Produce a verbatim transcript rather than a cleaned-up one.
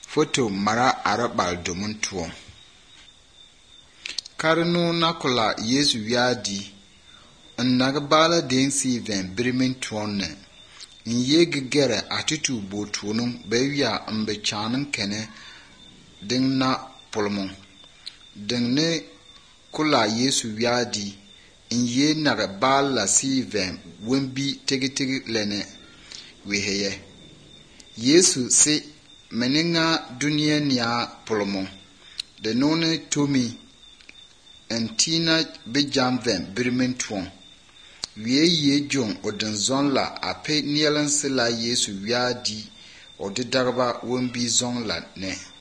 Foto mara arabal domin tuwon. Karnu nakula Yesu wiadi nnagbala densi ven birmin tuwon ne. Nyege gere atitu bo tuwon bewia mbe chanin kene ding na pulmon. Ding ne kula Yesu wiadi nye nagbala si ven wembi tegi tegi lene weheye. Yesu si meninga dunia niya pulmon. De nune tomi entina bijam ven birmin tuwon. Wie ye jong odin zon la ape nielensi la Yesu wiadi odi darba wembi zon la ne.